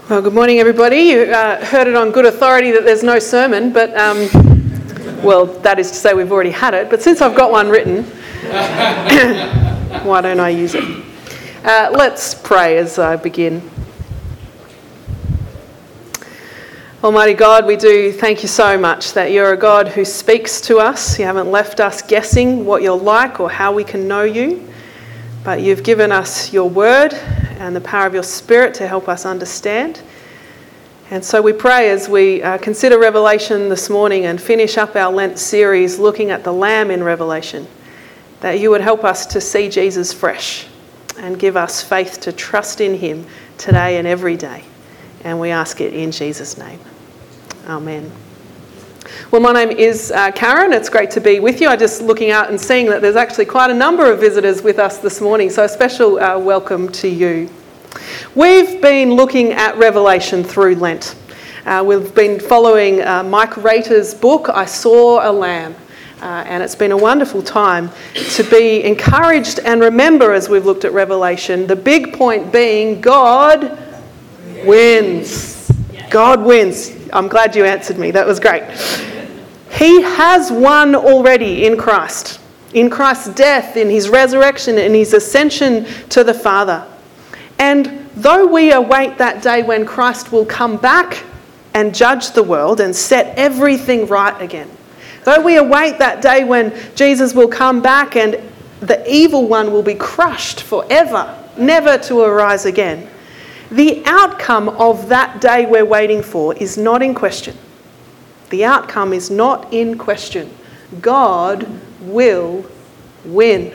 Well, good morning, everybody. You heard it on good authority that there's no sermon, but, well, that is to say we've already had it. But since I've got one written, why don't I use it? Let's pray as I begin. Almighty God, we do thank you so much that you're a God who speaks to us. You haven't left us guessing what you're like or how we can know you, but you've given us your word and the power of your Spirit to help us understand. And so we pray as we consider Revelation this morning and finish up our Lent series looking at the Lamb in Revelation, that you would help us to see Jesus fresh and give us faith to trust in him today and every day. And we ask it in Jesus' name. Amen. Well, my name is Karen. It's great to be with you. I'm just looking out and seeing that there's actually quite a number of visitors with us this morning, so a special welcome to you. We've been looking at Revelation through Lent. We've been following Mike Rater's book, I Saw a Lamb, and it's been a wonderful time to be encouraged and remember as we've looked at Revelation, the big point being God wins. God wins. I'm glad you answered me. That was great. He has won already in Christ. In Christ's death, in his resurrection, in his ascension to the Father. And though we await that day when Christ will come back and judge the world and set everything right again, though we await that day when Jesus will come back and the evil one will be crushed forever, never to arise again, the outcome of that day we're waiting for is not in question. The outcome is not in question. God will win.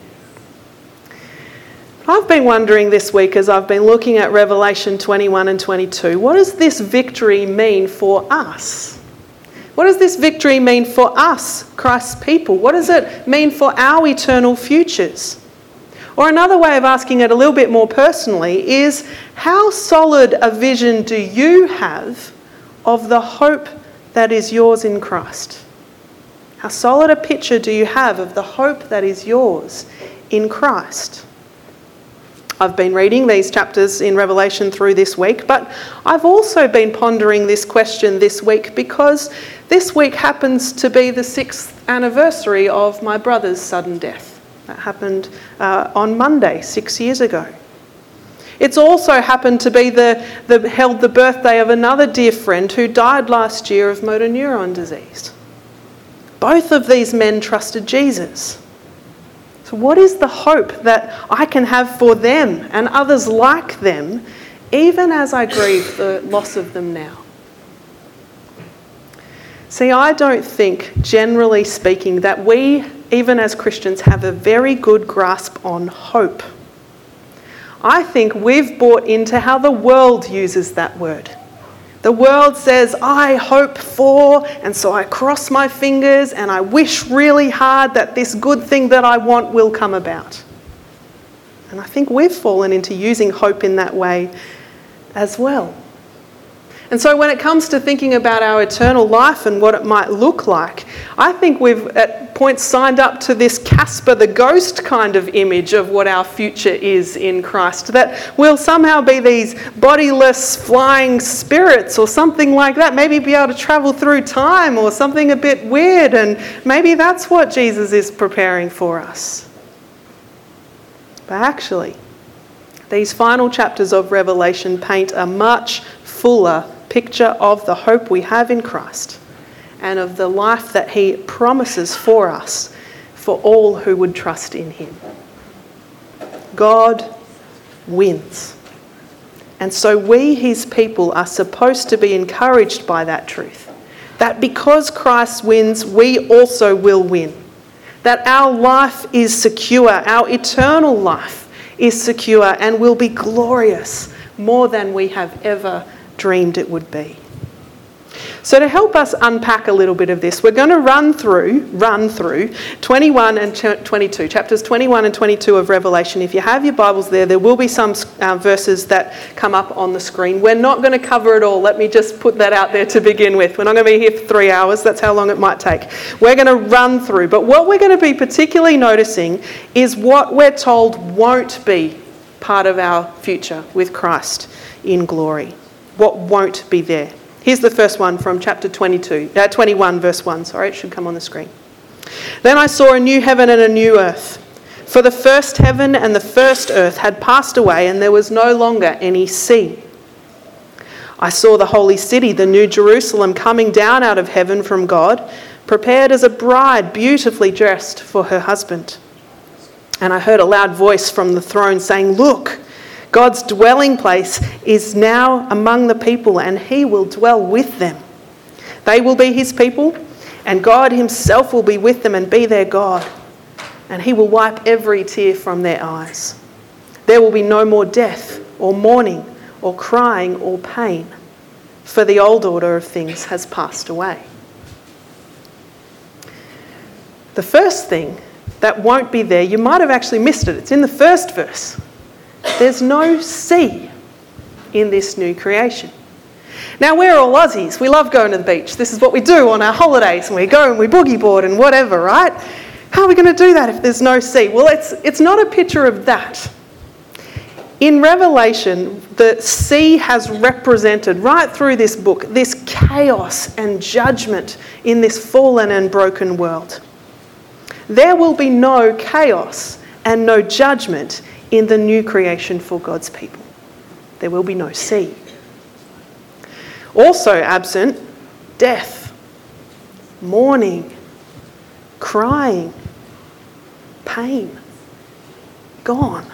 I've been wondering this week as I've been looking at Revelation 21 and 22, what does this victory mean for us? What does this victory mean for us, Christ's people? What does it mean for our eternal futures? Or another way of asking it a little bit more personally is, how solid a vision do you have of the hope that is yours in Christ? How solid a picture do you have of the hope that is yours in Christ? I've been reading these chapters in Revelation through this week, but I've also been pondering this question this week because this week happens to be the 6th anniversary of my brother's sudden death. That happened on Monday, 6 years ago. It's also happened to be the birthday of another dear friend who died last year of motor neuron disease. Both of these men trusted Jesus. So what is the hope that I can have for them and others like them, even as I grieve the loss of them now? See, I don't think, generally speaking, that we, even as Christians, have a very good grasp on hope. I think we've bought into how the world uses that word. The world says, I hope for, and so I cross my fingers and I wish really hard that this good thing that I want will come about. And I think we've fallen into using hope in that way as well. And so when it comes to thinking about our eternal life and what it might look like, I think we've at points signed up to this Casper the Ghost kind of image of what our future is in Christ, that we'll somehow be these bodiless flying spirits or something like that, maybe be able to travel through time or something a bit weird, and maybe that's what Jesus is preparing for us. But actually, these final chapters of Revelation paint a much fuller picture of the hope we have in Christ and of the life that he promises for us, for all who would trust in him. God wins. And so we, his people, are supposed to be encouraged by that truth, that because Christ wins, we also will win. That our life is secure, our eternal life is secure and will be glorious, more than we have ever dreamed it would be. So to help us unpack a little bit of this, we're going to run through 21 and 22, chapters 21 and 22 of Revelation. If you have your Bibles there will be some verses that come up on the screen. We're not going to cover it all. Let me just put that out there to begin with. We're not going to be here for 3 hours. That's how long it might take. We're going to run through. But what we're going to be particularly noticing is what we're told won't be part of our future with Christ in glory. what won't be there. Here's the first one from chapter 21, verse 1. Sorry, it should come on the screen. Then I saw a new heaven and a new earth. For the first heaven and the first earth had passed away, and there was no longer any sea. I saw the holy city, the new Jerusalem, coming down out of heaven from God, prepared as a bride beautifully dressed for her husband. And I heard a loud voice from the throne saying, "Look, God's dwelling place is now among the people, and he will dwell with them. They will be his people, and God himself will be with them and be their God. And he will wipe every tear from their eyes. There will be no more death or mourning or crying or pain, for the old order of things has passed away." The first thing that won't be there, you might have actually missed it. It's in the first verse. There's no sea in this new creation. Now, we're all Aussies. We love going to the beach. This is what we do on our holidays, and we go and we boogie board and whatever, right? How are we going to do that if there's no sea? Well, it's not a picture of that. In Revelation, the sea has represented right through this book this chaos and judgment in this fallen and broken world. There will be no chaos and no judgment in the new creation for God's people. There will be no sea. Also absent, death, mourning, crying, pain, gone.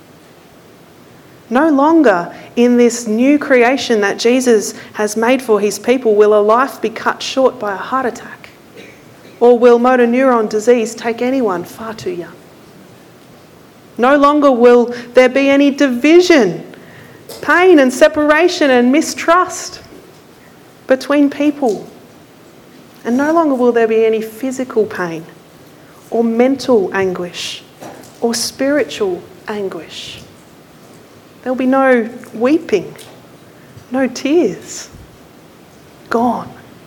No longer in this new creation that Jesus has made for his people will a life be cut short by a heart attack, or will motor neuron disease take anyone far too young. No longer will there be any division, pain and separation and mistrust between people. And no longer will there be any physical pain or mental anguish or spiritual anguish. There'll be no weeping, no tears. Gone.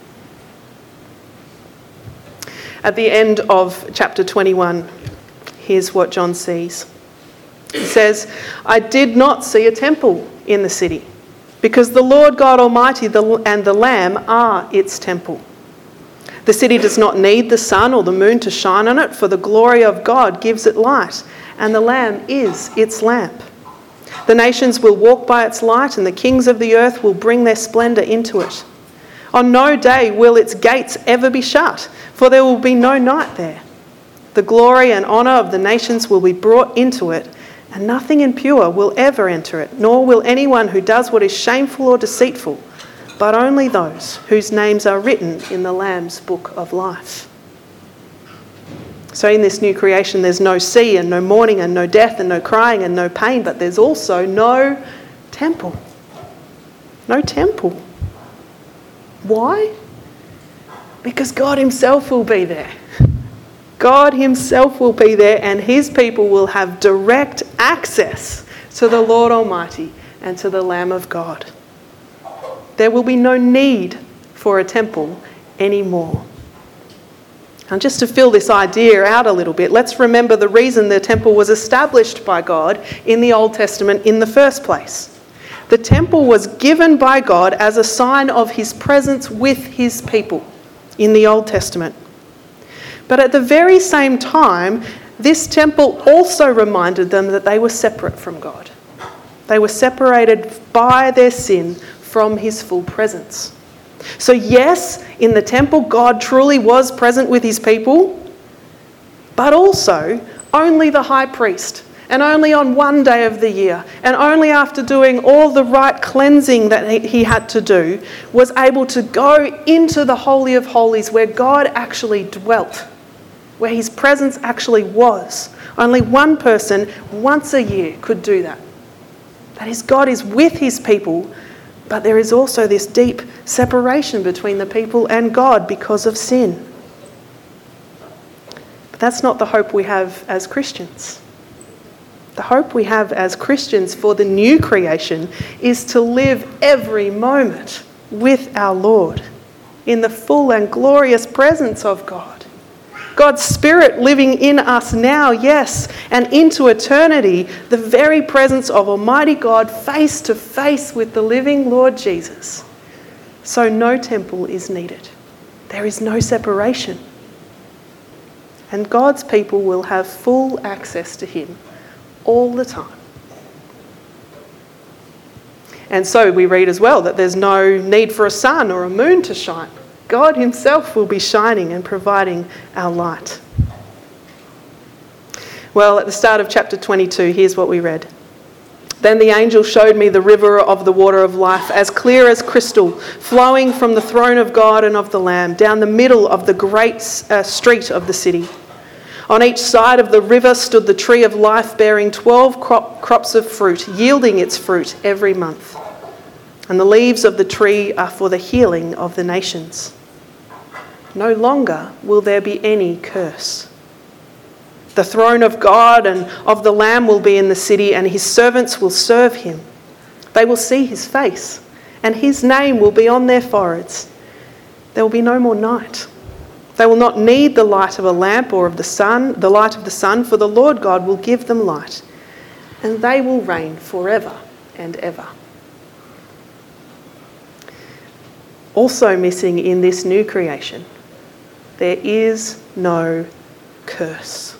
At the end of chapter 21, here's what John sees. He says, "I did not see a temple in the city, because the Lord God Almighty and the Lamb are its temple. The city does not need the sun or the moon to shine on it, for the glory of God gives it light, and the Lamb is its lamp. The nations will walk by its light, and the kings of the earth will bring their splendour into it. On no day will its gates ever be shut, for there will be no night there. The glory and honour of the nations will be brought into it, and nothing impure will ever enter it, nor will anyone who does what is shameful or deceitful, but only those whose names are written in the Lamb's book of life." So in this new creation, there's no sea and no mourning and no death and no crying and no pain, but there's also no temple. No temple. Why? Because God himself will be there. God himself will be there, and his people will have direct access to the Lord Almighty and to the Lamb of God. There will be no need for a temple anymore. And just to fill this idea out a little bit, let's remember the reason the temple was established by God in the Old Testament in the first place. The temple was given by God as a sign of his presence with his people in the Old Testament. But at the very same time, this temple also reminded them that they were separate from God. They were separated by their sin from his full presence. So yes, in the temple, God truly was present with his people, but also only the high priest, and only on one day of the year, and only after doing all the right cleansing that he had to do, was able to go into the Holy of Holies where God actually dwelt, where his presence actually was. Only one person once a year could do that. That is, God is with his people, but there is also this deep separation between the people and God because of sin. But that's not the hope we have as Christians. The hope we have as Christians for the new creation is to live every moment with our Lord in the full and glorious presence of God, God's Spirit living in us now, yes, and into eternity, the very presence of Almighty God face to face with the living Lord Jesus. So no temple is needed. There is no separation. And God's people will have full access to him all the time. And so we read as well that there's no need for a sun or a moon to shine. God himself will be shining and providing our light. Well, at the start of chapter 22, here's what we read. Then the angel showed me the river of the water of life, as clear as crystal, flowing from the throne of God and of the Lamb, down the middle of the great street of the city. On each side of the river stood the tree of life, bearing 12 crops of fruit, yielding its fruit every month. And the leaves of the tree are for the healing of the nations. No longer will there be any curse. The throne of God and of the Lamb will be in the city, and his servants will serve him. They will see his face, and his name will be on their foreheads. There will be no more night. They will not need the light of a lamp or of the light of the sun, for the Lord God will give them light, and they will reign forever and ever. Also missing in this new creation, there is no curse.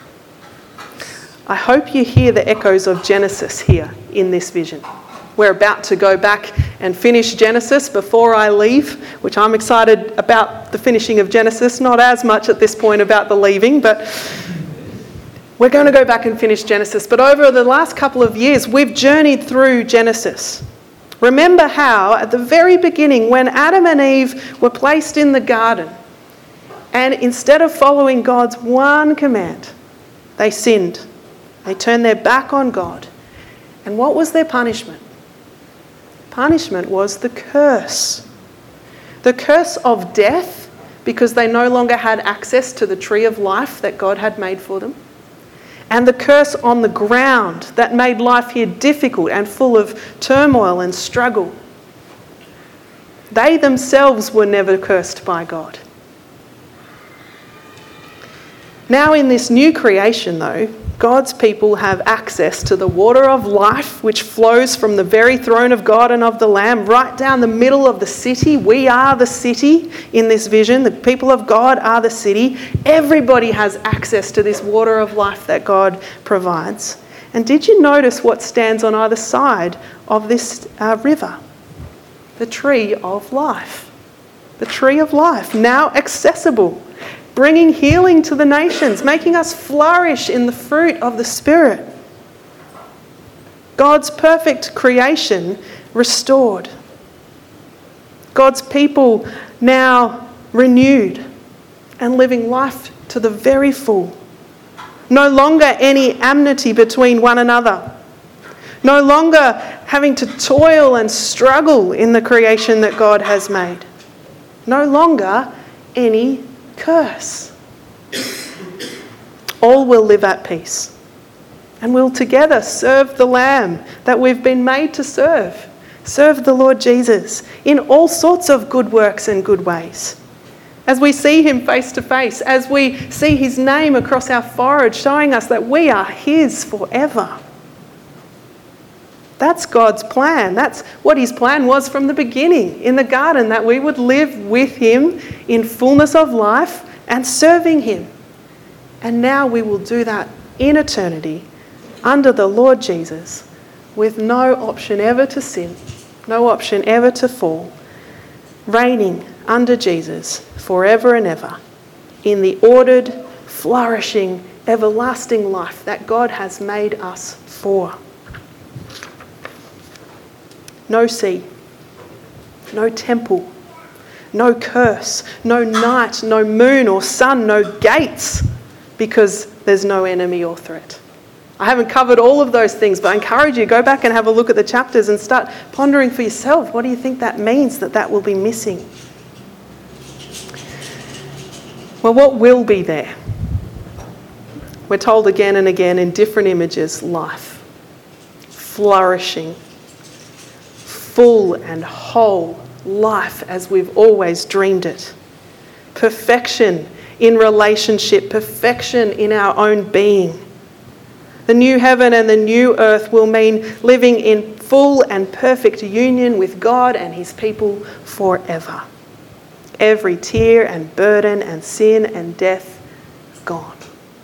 I hope you hear the echoes of Genesis here in this vision. We're about to go back and finish Genesis before I leave, which I'm excited about the finishing of Genesis, not as much at this point about the leaving, but we're going to go back and finish Genesis. But over the last couple of years, we've journeyed through Genesis. Remember how at the very beginning, when Adam and Eve were placed in the garden, and instead of following God's one command, they sinned. They turned their back on God. And what was their punishment? Punishment was the curse. The curse of death, because they no longer had access to the tree of life that God had made for them. And the curse on the ground that made life here difficult and full of turmoil and struggle. They themselves were never cursed by God. Now in this new creation though, God's people have access to the water of life which flows from the very throne of God and of the Lamb right down the middle of the city. We are the city in this vision. The people of God are the city. Everybody has access to this water of life that God provides. And did you notice what stands on either side of this river? The tree of life. The tree of life, now accessible, bringing healing to the nations, making us flourish in the fruit of the Spirit. God's perfect creation restored. God's people now renewed and living life to the very full. No longer any enmity between one another. No longer having to toil and struggle in the creation that God has made. No longer any curse. All will live at peace and will together serve the Lamb that we've been made to serve. Serve the Lord Jesus in all sorts of good works and good ways. As we see him face to face, as we see his name across our forehead, showing us that we are his forever. That's God's plan. That's what his plan was from the beginning in the garden, that we would live with him in fullness of life and serving him. And now we will do that in eternity under the Lord Jesus, with no option ever to sin, no option ever to fall, reigning under Jesus forever and ever in the ordered, flourishing, everlasting life that God has made us for. No sea, no temple, no curse, no night, no moon or sun, no gates, because there's no enemy or threat. I haven't covered all of those things, but I encourage you, go back and have a look at the chapters and start pondering for yourself. What do you think that means, that will be missing? Well, what will be there? We're told again and again in different images, life, flourishing, full and whole life as we've always dreamed it. Perfection in relationship, perfection in our own being. The new heaven and the new earth will mean living in full and perfect union with God and his people forever. Every tear and burden and sin and death gone.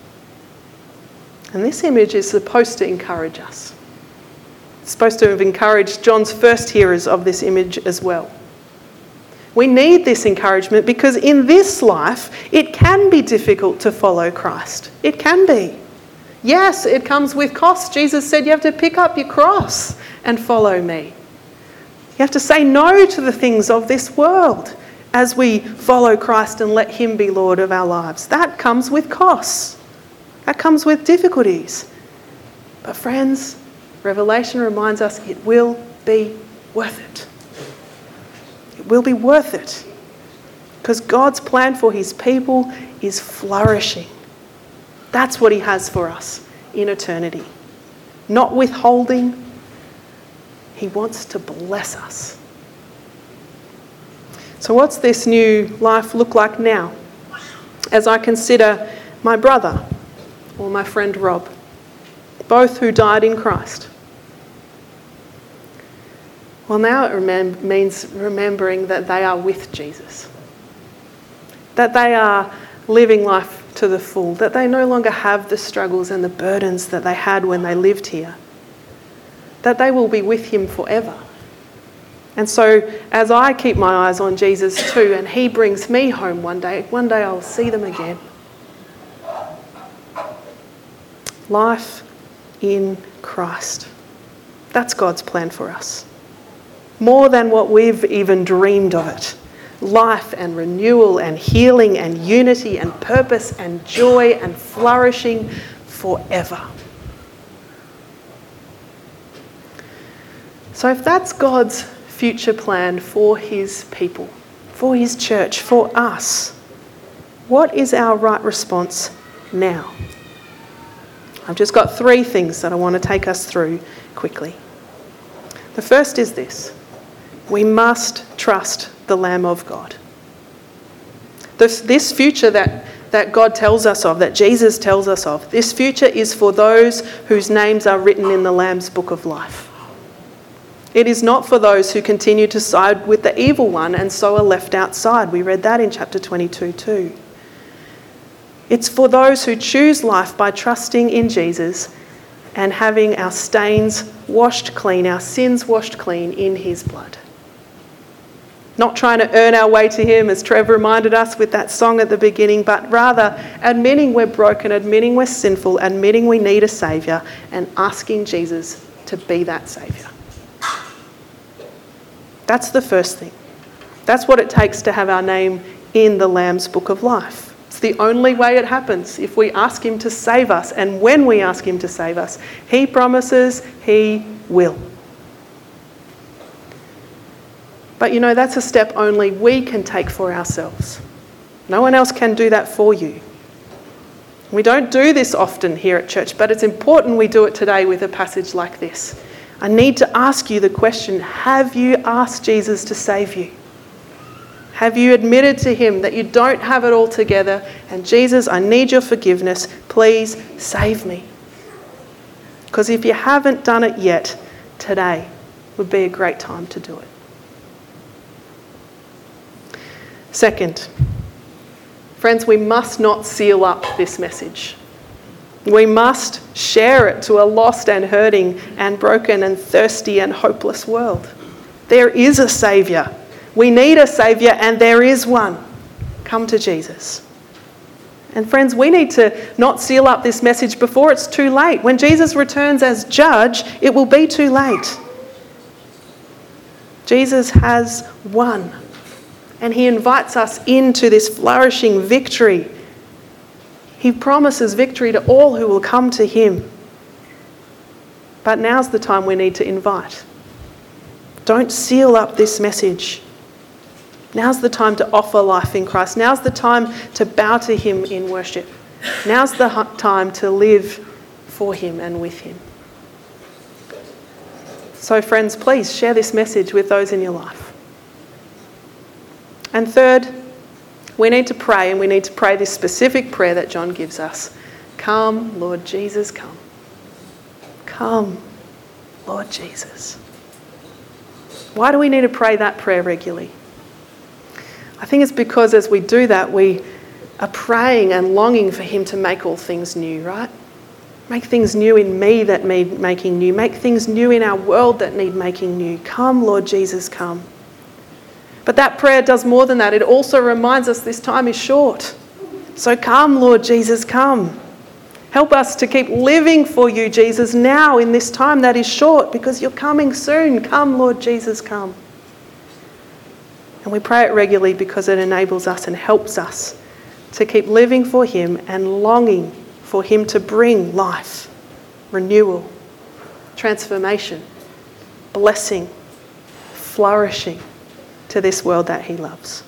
And this image is supposed to encourage us. It's supposed to have encouraged John's first hearers of this image as well. We need this encouragement because in this life, it can be difficult to follow Christ. It can be. Yes, it comes with cost. Jesus said you have to pick up your cross and follow me. You have to say no to the things of this world as we follow Christ and let him be Lord of our lives. That comes with costs. That comes with difficulties. But friends, Revelation reminds us it will be worth it. It will be worth it. Because God's plan for his people is flourishing. That's what he has for us in eternity. Not withholding. He wants to bless us. So what's this new life look like now? As I consider my brother or my friend Rob, both who died in Christ. Well, now it means remembering that they are with Jesus. That they are living life to the full. That they no longer have the struggles and the burdens that they had when they lived here. That they will be with him forever. And so as I keep my eyes on Jesus too, and he brings me home one day I'll see them again. Life in Christ. That's God's plan for us. More than what we've even dreamed of it. Life and renewal and healing and unity and purpose and joy and flourishing forever. So if that's God's future plan for his people, for his church, for us, what is our right response now? I've just got 3 things that I want to take us through quickly. The first is this. We must trust the Lamb of God. This future that God tells us of, that Jesus tells us of, this future is for those whose names are written in the Lamb's book of life. It is not for those who continue to side with the evil one and so are left outside. We read that in chapter 22 too. It's for those who choose life by trusting in Jesus and having our stains washed clean, our sins washed clean in his blood. Not trying to earn our way to him, as Trev reminded us with that song at the beginning, but rather admitting we're broken, admitting we're sinful, admitting we need a saviour, and asking Jesus to be that saviour. That's the first thing. That's what it takes to have our name in the Lamb's book of life. It's the only way it happens, if we ask him to save us. And when we ask him to save us, he promises he will. But you know, that's a step only we can take for ourselves. No one else can do that for you. We don't do this often here at church, but it's important we do it today with a passage like this. I need to ask you the question, have you asked Jesus to save you? Have you admitted to him that you don't have it all together and Jesus, I need your forgiveness, please save me? Because if you haven't done it yet, today would be a great time to do it. Second, friends, we must not seal up this message. We must share it to a lost and hurting and broken and thirsty and hopeless world. There is a saviour. We need a saviour and there is one. Come to Jesus. And friends, we need to not seal up this message before it's too late. When Jesus returns as judge, it will be too late. Jesus has won. And he invites us into this flourishing victory. He promises victory to all who will come to him. But now's the time we need to invite. Don't seal up this message. Now's the time to offer life in Christ. Now's the time to bow to him in worship. Now's the time to live for him and with him. So friends, please share this message with those in your life. And third, We need to pray, and we need to pray this specific prayer that John gives us. Come, Lord Jesus, come. Come, Lord Jesus. Why do we need to pray that prayer regularly? I think it's because as we do that, we are praying and longing for him to make all things new, right? Make things new in me that need making new. Make things new in our world that need making new. Come, Lord Jesus, come. But that prayer does more than that. It also reminds us this time is short. So come, Lord Jesus, come. Help us to keep living for you, Jesus, now in this time that is short, because you're coming soon. Come, Lord Jesus, come. And we pray it regularly because it enables us and helps us to keep living for him and longing for him to bring life, renewal, transformation, blessing, flourishing to this world that he loves.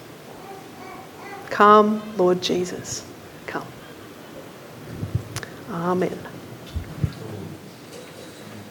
Come, Lord Jesus, come. Amen.